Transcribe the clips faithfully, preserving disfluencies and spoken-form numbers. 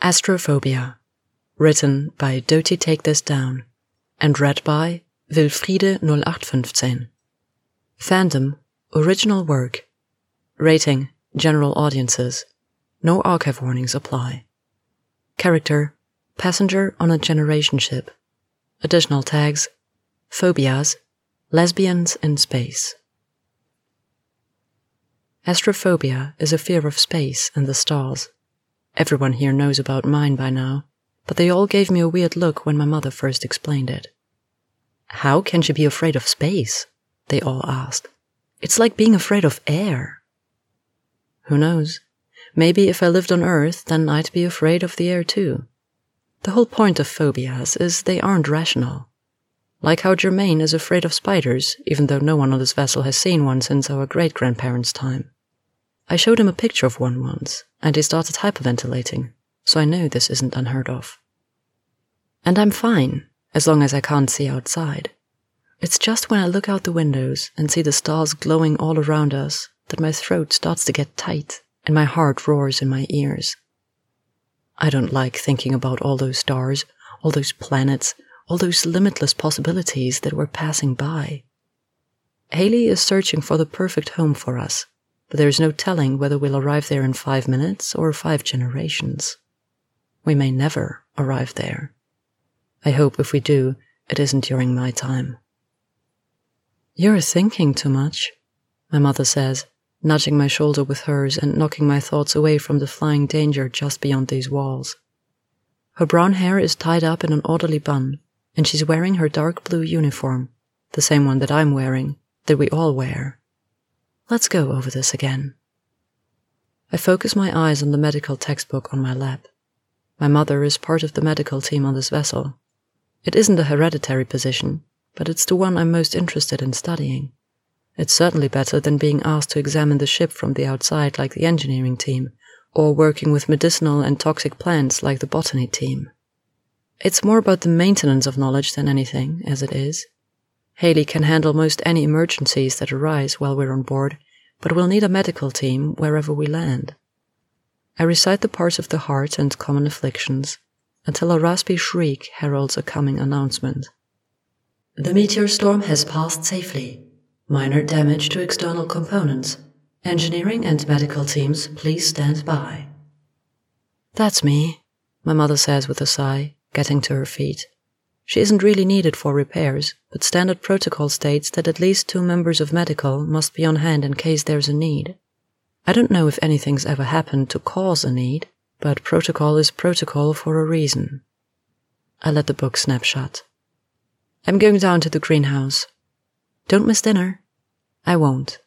Astrophobia, written by Doti Take This Down, and read by Wilfriede null acht fünfzehn. Fandom, original work. Rating, general audiences. No archive warnings apply. Character, passenger on a generation ship. Additional tags, phobias, lesbians in space. Astrophobia is a fear of space and the stars. Everyone here knows about mine by now, but they all gave me a weird look when my mother first explained it. How can she be afraid of space? They all asked. It's like being afraid of air. Who knows? Maybe if I lived on Earth, then I'd be afraid of the air too. The whole point of phobias is they aren't rational. Like how Germain is afraid of spiders, even though no one on this vessel has seen one since our great-grandparents' time. I showed him a picture of one once, and he started hyperventilating, so I know this isn't unheard of. And I'm fine, as long as I can't see outside. It's just when I look out the windows and see the stars glowing all around us that my throat starts to get tight and my heart roars in my ears. I don't like thinking about all those stars, all those planets, all those limitless possibilities that we're passing by. Haley is searching for the perfect home for us, but there is no telling whether we'll arrive there in five minutes or five generations. We may never arrive there. I hope if we do, it isn't during my time. You're thinking too much, my mother says, nudging my shoulder with hers and knocking my thoughts away from the flying danger just beyond these walls. Her brown hair is tied up in an orderly bun, and she's wearing her dark blue uniform, the same one that I'm wearing, that we all wear. Let's go over this again. I focus my eyes on the medical textbook on my lap. My mother is part of the medical team on this vessel. It isn't a hereditary position, but it's the one I'm most interested in studying. It's certainly better than being asked to examine the ship from the outside like the engineering team, or working with medicinal and toxic plants like the botany team. It's more about the maintenance of knowledge than anything, as it is. Haley can handle most any emergencies that arise while we're on board, but we'll need a medical team wherever we land. I recite the parts of the heart and common afflictions, until a raspy shriek heralds a coming announcement. The meteor storm has passed safely. Minor damage to external components. Engineering and medical teams, please stand by. That's me, my mother says with a sigh, getting to her feet. She isn't really needed for repairs, but standard protocol states that at least two members of medical must be on hand in case there's a need. I don't know if anything's ever happened to cause a need, but protocol is protocol for a reason. I let the book snap shut. I'm going down to the greenhouse. Don't miss dinner. I won't.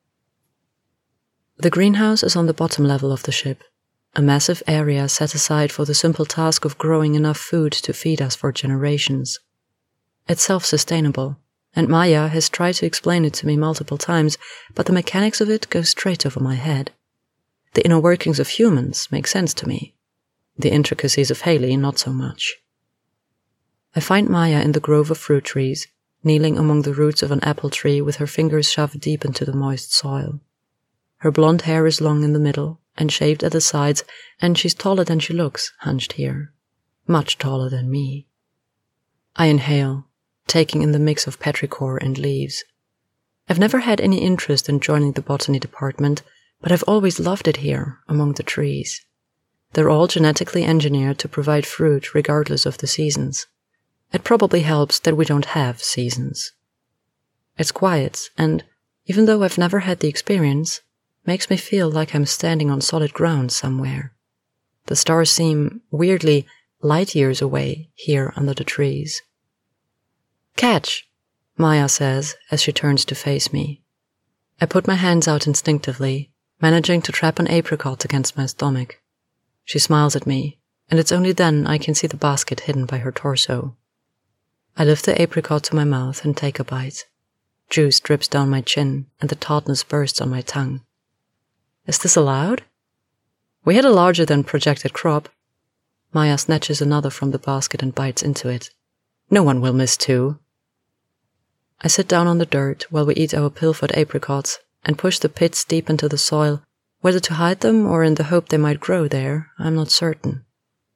The greenhouse is on the bottom level of the ship, a massive area set aside for the simple task of growing enough food to feed us for generations. It's self-sustainable, and Maya has tried to explain it to me multiple times, but the mechanics of it go straight over my head. The inner workings of humans make sense to me. The intricacies of Haley, not so much. I find Maya in the grove of fruit trees, kneeling among the roots of an apple tree with her fingers shoved deep into the moist soil. Her blonde hair is long in the middle and shaved at the sides, and she's taller than she looks, hunched here. Much taller than me. I inhale, taking in the mix of petrichor and leaves. I've never had any interest in joining the botany department, but I've always loved it here, among the trees. They're all genetically engineered to provide fruit regardless of the seasons. It probably helps that we don't have seasons. It's quiet, and, even though I've never had the experience, makes me feel like I'm standing on solid ground somewhere. The stars seem, weirdly, light years away here under the trees. Catch, Maya says as she turns to face me. I put my hands out instinctively, managing to trap an apricot against my stomach. She smiles at me, and it's only then I can see the basket hidden by her torso. I lift the apricot to my mouth and take a bite. Juice drips down my chin, and the tartness bursts on my tongue. Is this allowed? We had a larger than projected crop. Maya snatches another from the basket and bites into it. No one will miss two. I sit down on the dirt while we eat our pilfered apricots and push the pits deep into the soil. Whether to hide them or in the hope they might grow there, I'm not certain.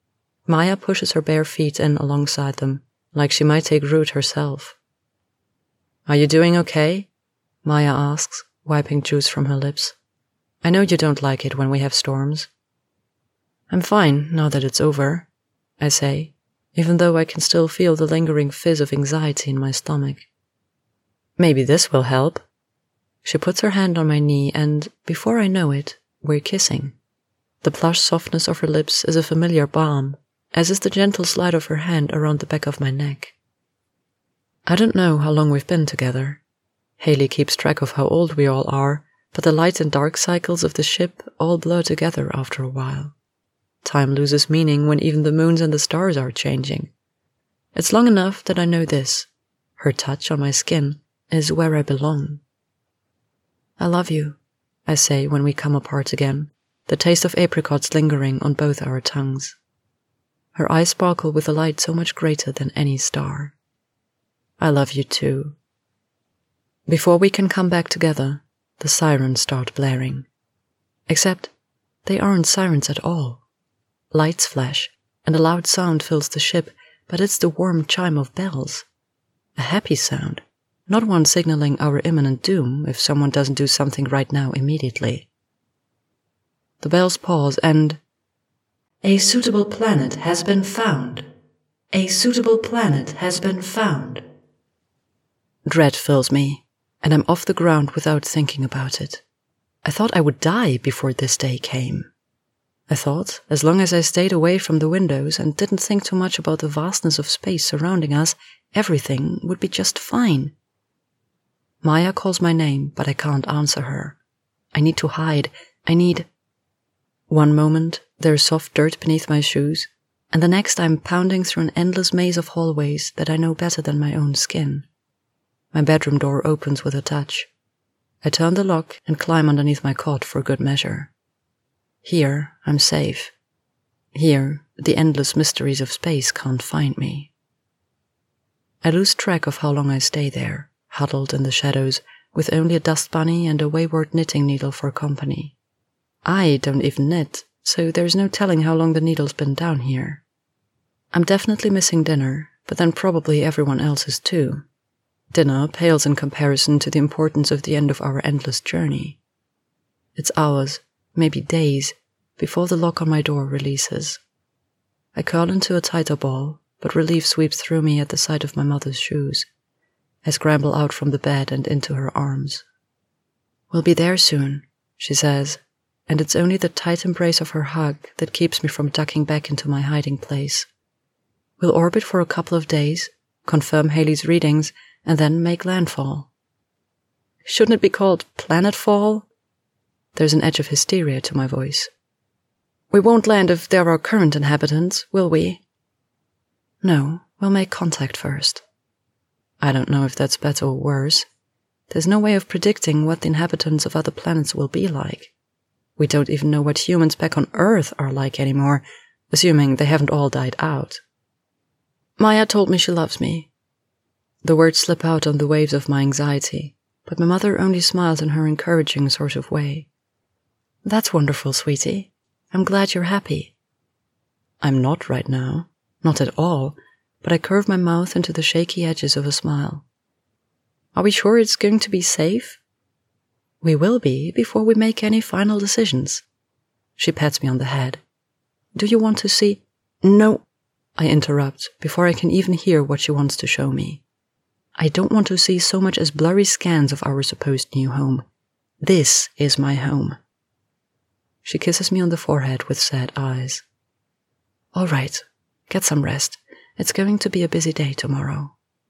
Maya pushes her bare feet in alongside them, like she might take root herself. "Are you doing okay?" Maya asks, wiping juice from her lips. "I know you don't like it when we have storms." "I'm fine, now that it's over," I say, even though I can still feel the lingering fizz of anxiety in my stomach. "Maybe this will help." She puts her hand on my knee and, before I know it, we're kissing. The plush softness of her lips is a familiar balm, as is the gentle slide of her hand around the back of my neck. I don't know how long we've been together. Haley keeps track of how old we all are, but the light and dark cycles of the ship all blur together after a while. Time loses meaning when even the moons and the stars are changing. It's long enough that I know this. Her touch on my skin is where I belong. "I love you," I say when we come apart again, the taste of apricots lingering on both our tongues. Her eyes sparkle with a light so much greater than any star. "I love you too." Before we can come back together, the sirens start blaring. Except they aren't sirens at all. Lights flash, and a loud sound fills the ship, but it's the warm chime of bells. A happy sound, not one signaling our imminent doom if someone doesn't do something right now immediately. The bells pause and... "A suitable planet has been found. A suitable planet has been found." Dread fills me, and I'm off the ground without thinking about it. I thought I would die before this day came. I thought, as long as I stayed away from the windows and didn't think too much about the vastness of space surrounding us, everything would be just fine. Maya calls my name, but I can't answer her. I need to hide. I need... One moment, there's soft dirt beneath my shoes, and the next I'm pounding through an endless maze of hallways that I know better than my own skin. My bedroom door opens with a touch. I turn the lock and climb underneath my cot for good measure. Here, I'm safe. Here, the endless mysteries of space can't find me. I lose track of how long I stay there, huddled in the shadows, with only a dust bunny and a wayward knitting needle for company. I don't even knit, so there's no telling how long the needle's been down here. I'm definitely missing dinner, but then probably everyone else is too. Dinner pales in comparison to the importance of the end of our endless journey. It's hours, maybe days, before the lock on my door releases. I curl into a tighter ball, but relief sweeps through me at the sight of my mother's shoes. I scramble out from the bed and into her arms. "We'll be there soon," she says, and it's only the tight embrace of her hug that keeps me from ducking back into my hiding place. We'll orbit for a couple of days, confirm Haley's readings, and then make landfall. Shouldn't it be called planetfall? There's an edge of hysteria to my voice. "We won't land if there are current inhabitants, will we?" "No, we'll make contact first." I don't know if that's better or worse. There's no way of predicting what the inhabitants of other planets will be like. We don't even know what humans back on Earth are like anymore, assuming they haven't all died out. Maya told me she loves me. The words slip out on the waves of my anxiety, but my mother only smiles in her encouraging sort of way. "That's wonderful, sweetie. I'm glad you're happy." I'm not right now, not at all, but I curve my mouth into the shaky edges of a smile. "Are we sure it's going to be safe?" "We will be before we make any final decisions." She pats me on the head. "Do you want to see—" "No," I interrupt before I can even hear what she wants to show me. "I don't want to see so much as blurry scans of our supposed new home. This is my home." She kisses me on the forehead with sad eyes. "All right, get some rest. It's going to be a busy day tomorrow."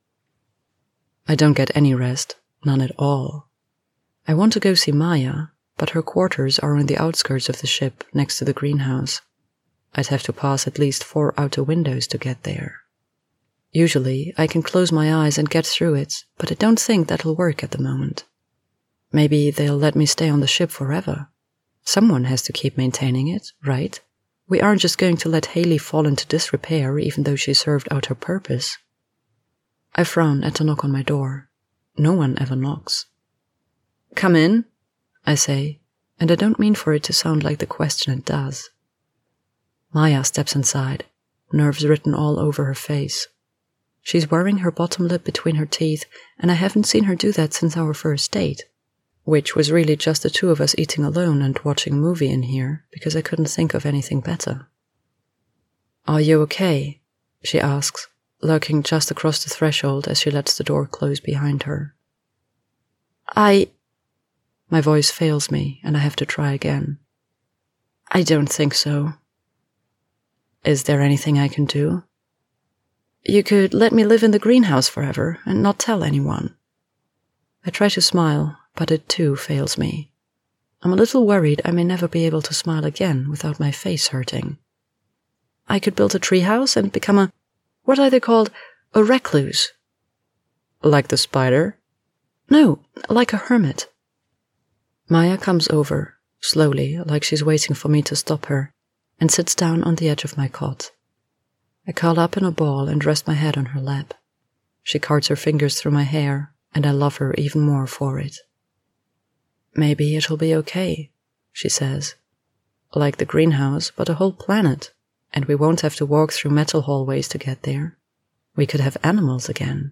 I don't get any rest, none at all. I want to go see Maya, but her quarters are on the outskirts of the ship next to the greenhouse. I'd have to pass at least four outer windows to get there. Usually, I can close my eyes and get through it, but I don't think that'll work at the moment. Maybe they'll let me stay on the ship forever. Someone has to keep maintaining it, right? We aren't just going to let Haley fall into disrepair even though she served out her purpose. I frown at the knock on my door. No one ever knocks. "Come in," I say, and I don't mean for it to sound like the question it does. Maya steps inside, nerves written all over her face. She's wearing her bottom lip between her teeth, and I haven't seen her do that since our first date, which was really just the two of us eating alone and watching a movie in here, because I couldn't think of anything better. "Are you okay?" she asks, lurking just across the threshold as she lets the door close behind her. I... My voice fails me, and I have to try again. "I don't think so." "Is there anything I can do?" "You could let me live in the greenhouse forever and not tell anyone." I try to smile, but it too fails me. I'm a little worried I may never be able to smile again without my face hurting. "I could build a treehouse and become a... what are they called? A recluse." "Like the spider?" "No, like a hermit." Maya comes over, slowly, like she's waiting for me to stop her, and sits down on the edge of my cot. I curl up in a ball and rest my head on her lap. She carts her fingers through my hair, and I love her even more for it. "Maybe it'll be okay," she says. "Like the greenhouse, but a whole planet, and we won't have to walk through metal hallways to get there. We could have animals again."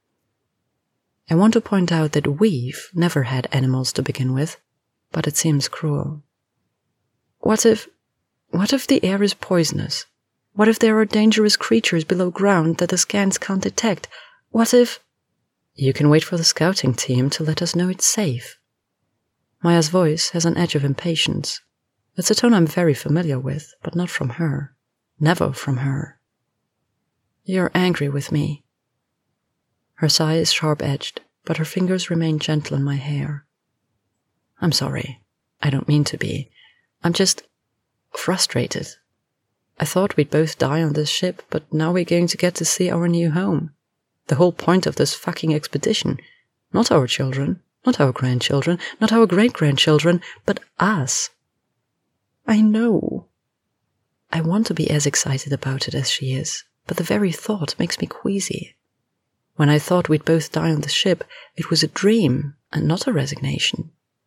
I want to point out that we've never had animals to begin with, but it seems cruel. What if... what if the air is poisonous? What if there are dangerous creatures below ground that the scans can't detect? What if... "You can wait for the scouting team to let us know it's safe." Maya's voice has an edge of impatience. It's a tone I'm very familiar with, but not from her. Never from her. "You're angry with me." Her sigh is sharp-edged, but her fingers remain gentle in my hair. "I'm sorry. I don't mean to be. I'm just... frustrated. I thought we'd both die on this ship, but now we're going to get to see our new home. The whole point of this fucking expedition. Not our children, not our grandchildren, not our great-grandchildren, but us." "I know." I want to be as excited about it as she is, but the very thought makes me queasy. When I thought we'd both die on the ship, it was a dream and not a resignation.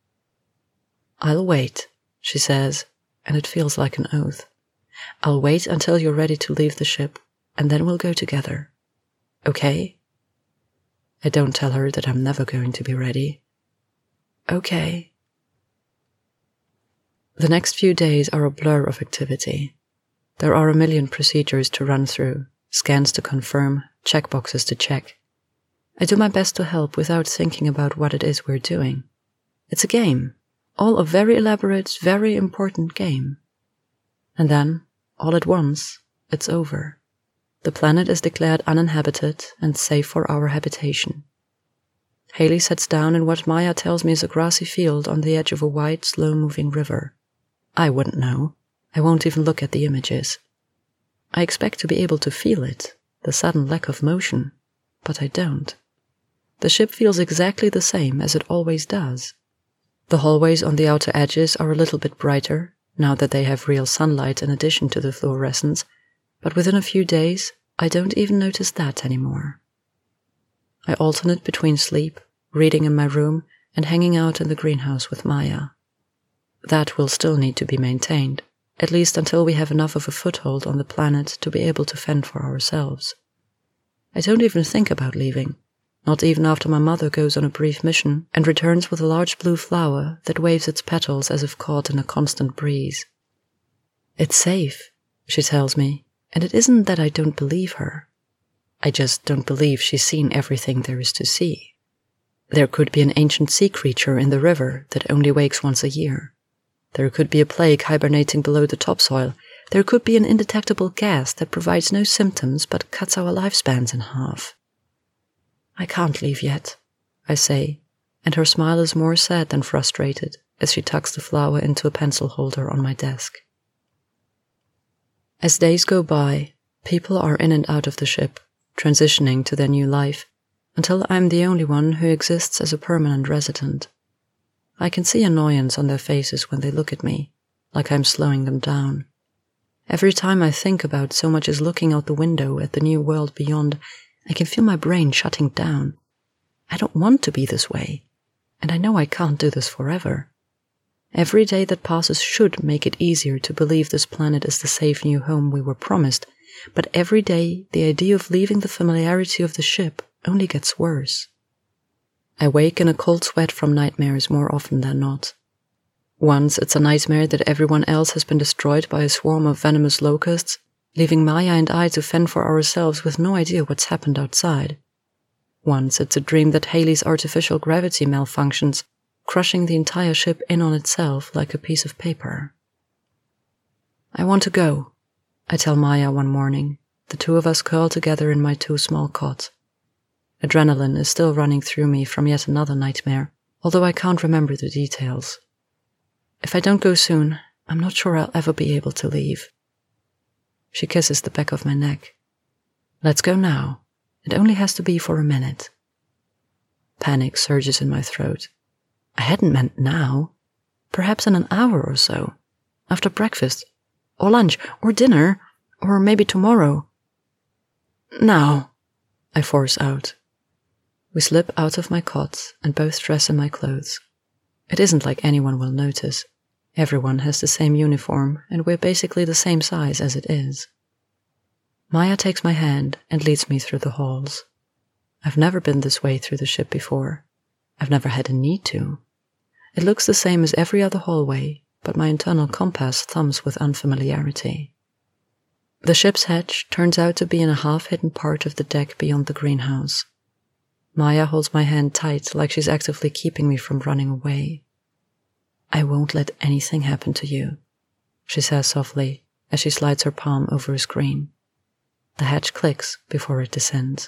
"I'll wait," she says, and it feels like an oath. "I'll wait until you're ready to leave the ship, and then we'll go together. Okay?" I don't tell her that I'm never going to be ready. Okay. The next few days are a blur of activity. There are a million procedures to run through, scans to confirm, checkboxes to check. I do my best to help without thinking about what it is we're doing. It's a game, all a very elaborate, very important game. And then, all at once, it's over. The planet is declared uninhabited and safe for our habitation. Haley sits down in what Maya tells me is a grassy field on the edge of a wide, slow-moving river. I wouldn't know. I won't even look at the images. I expect to be able to feel it, the sudden lack of motion, but I don't. The ship feels exactly the same as it always does. The hallways on the outer edges are a little bit brighter, now that they have real sunlight in addition to the fluorescence, but within a few days, I don't even notice that anymore. I alternate between sleep, reading in my room, and hanging out in the greenhouse with Maya. That will still need to be maintained, at least until we have enough of a foothold on the planet to be able to fend for ourselves. I don't even think about leaving, not even after my mother goes on a brief mission and returns with a large blue flower that waves its petals as if caught in a constant breeze. It's safe, she tells me, and it isn't that I don't believe her. I just don't believe she's seen everything there is to see. There could be an ancient sea creature in the river that only wakes once a year. There could be a plague hibernating below the topsoil. There could be an indetectable gas that provides no symptoms but cuts our lifespans in half. I can't leave yet, I say, and her smile is more sad than frustrated as she tucks the flower into a pencil holder on my desk. As days go by, people are in and out of the ship, transitioning to their new life, until I'm the only one who exists as a permanent resident. I can see annoyance on their faces when they look at me, like I'm slowing them down. Every time I think about so much as looking out the window at the new world beyond, I can feel my brain shutting down. I don't want to be this way, and I know I can't do this forever. Every day that passes should make it easier to believe this planet is the safe new home we were promised, but every day the idea of leaving the familiarity of the ship only gets worse. I wake in a cold sweat from nightmares more often than not. Once it's a nightmare that everyone else has been destroyed by a swarm of venomous locusts, leaving Maya and I to fend for ourselves with no idea what's happened outside. Once it's a dream that Haley's artificial gravity malfunctions, crushing the entire ship in on itself like a piece of paper. I want to go, I tell Maya one morning, the two of us curled together in my too small cot. Adrenaline is still running through me from yet another nightmare, although I can't remember the details. If I don't go soon, I'm not sure I'll ever be able to leave. She kisses the back of my neck. Let's go now. It only has to be for a minute. Panic surges in my throat. I hadn't meant now. Perhaps in an hour or so. After breakfast. Or lunch. Or dinner. Or maybe tomorrow. Now, I force out. We slip out of my cot and both dress in my clothes. It isn't like anyone will notice. Everyone has the same uniform, and we're basically the same size as it is. Maya takes my hand and leads me through the halls. I've never been this way through the ship before. I've never had a need to. It looks the same as every other hallway, but my internal compass thumbs with unfamiliarity. The ship's hatch turns out to be in a half-hidden part of the deck beyond the greenhouse. Maya holds my hand tight like she's actively keeping me from running away. I won't let anything happen to you, she says softly as she slides her palm over a screen. The hatch clicks before it descends.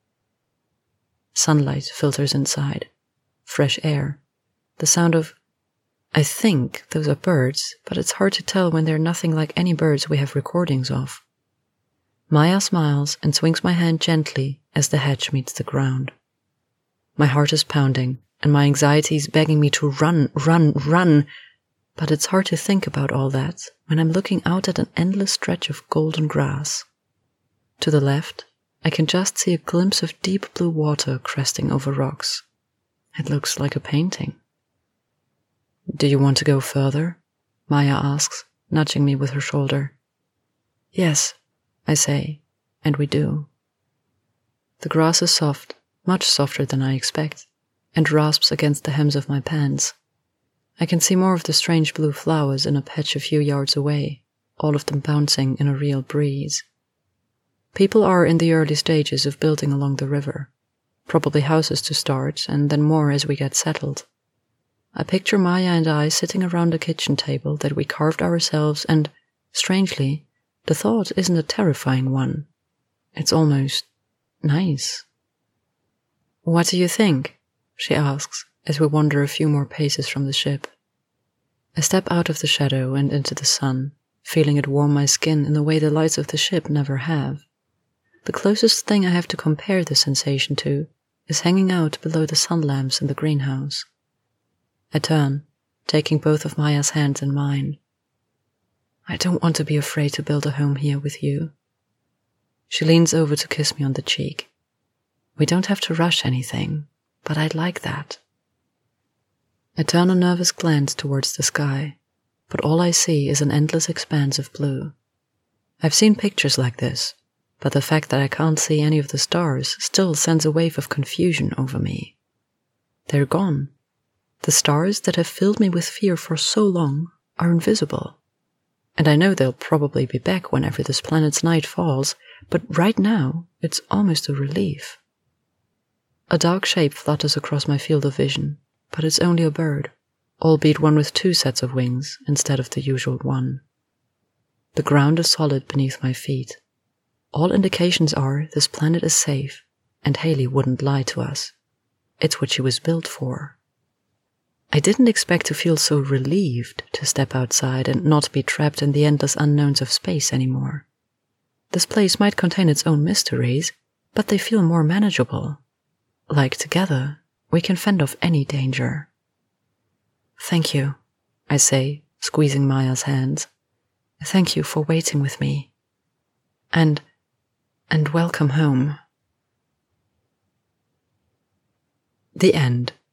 Sunlight filters inside. Fresh air. The sound of... I think those are birds, but it's hard to tell when they're nothing like any birds we have recordings of. Maya smiles and swings my hand gently as the hatch meets the ground. My heart is pounding, and my anxiety is begging me to run, run, run, but it's hard to think about all that when I'm looking out at an endless stretch of golden grass. To the left, I can just see a glimpse of deep blue water cresting over rocks. It looks like a painting. Do you want to go further? Maya asks, nudging me with her shoulder. Yes, I say, and we do. The grass is soft, much softer than I expect, and rasps against the hems of my pants. I can see more of the strange blue flowers in a patch a few yards away, all of them bouncing in a real breeze. People are in the early stages of building along the river, probably houses to start, and then more as we get settled. I picture Maya and I sitting around a kitchen table that we carved ourselves, and, strangely, the thought isn't a terrifying one. It's almost nice. What do you think? She asks, as we wander a few more paces from the ship. I step out of the shadow and into the sun, feeling it warm my skin in the way the lights of the ship never have. The closest thing I have to compare the sensation to is hanging out below the sun lamps in the greenhouse. I turn, taking both of Maya's hands in mine. I don't want to be afraid to build a home here with you. She leans over to kiss me on the cheek. We don't have to rush anything, but I'd like that. I turn a nervous glance towards the sky, but all I see is an endless expanse of blue. I've seen pictures like this, but the fact that I can't see any of the stars still sends a wave of confusion over me. They're gone. The stars that have filled me with fear for so long are invisible. And I know they'll probably be back whenever this planet's night falls, but right now it's almost a relief. A dark shape flutters across my field of vision, but it's only a bird, albeit one with two sets of wings instead of the usual one. The ground is solid beneath my feet. All indications are this planet is safe, and Haley wouldn't lie to us. It's what she was built for. I didn't expect to feel so relieved to step outside and not be trapped in the endless unknowns of space anymore. This place might contain its own mysteries, but they feel more manageable. Like together, we can fend off any danger. Thank you, I say, squeezing Maya's hands. Thank you for waiting with me. And, and welcome home. The end.